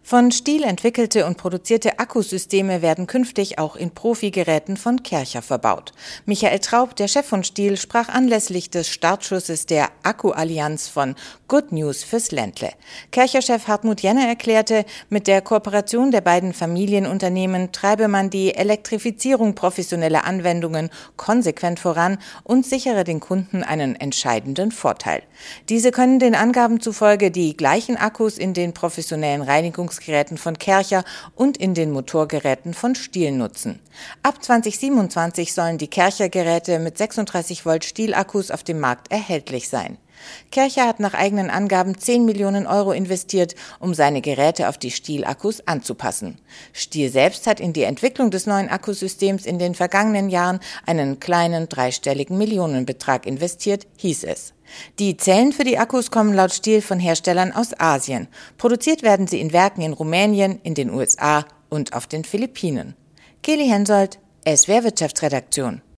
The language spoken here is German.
Von Stihl entwickelte und produzierte Akkusysteme werden künftig auch in Profi-Geräten von Kärcher verbaut. Michael Traub, der Chef von Stihl, sprach anlässlich des Startschusses der Akku-Allianz von Good News fürs Ländle. Kärcher-Chef Hartmut Jenner erklärte, mit der Kooperation der beiden Familienunternehmen treibe man die Elektrifizierung professioneller Anwendungen konsequent voran und sichere den Kunden einen entscheidenden Vorteil. Diese können den Angaben zufolge die gleichen Akkus in den professionellen Reinigungsgeräten von Kärcher und in den Motorgeräten von Stihl nutzen. Ab 2027 sollen die Kärcher-Geräte mit 36 Volt Stihl-Akkus auf dem Markt erhältlich sein. Kärcher hat nach eigenen Angaben 10 Millionen Euro investiert, um seine Geräte auf die Stihl-Akkus anzupassen. Stihl selbst hat in die Entwicklung des neuen Akkusystems in den vergangenen Jahren einen kleinen dreistelligen Millionenbetrag investiert, hieß es. Die Zellen für die Akkus kommen laut Stihl von Herstellern aus Asien. Produziert werden sie in Werken in Rumänien, in den USA und auf den Philippinen. Kelly Hensoldt, SWR Wirtschaftsredaktion.